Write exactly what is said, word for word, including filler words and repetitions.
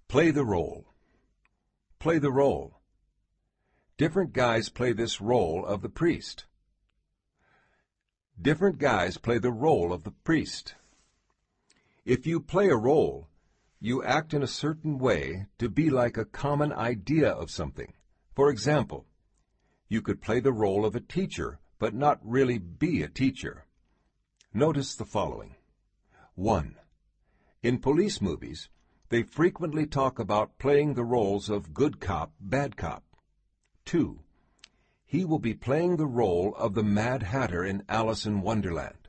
Play the role. Play the role. Different guys play this role of the priest. Different guys play the role of the priest. If you play a role, you act in a certain way to be like a common idea of something. For example, you could play the role of a teacher, but not really be a teacher. Notice the following. one. In police movies, they frequently talk about playing the roles of good cop, bad cop. two. He will be playing the role of the Mad Hatter in Alice in Wonderland.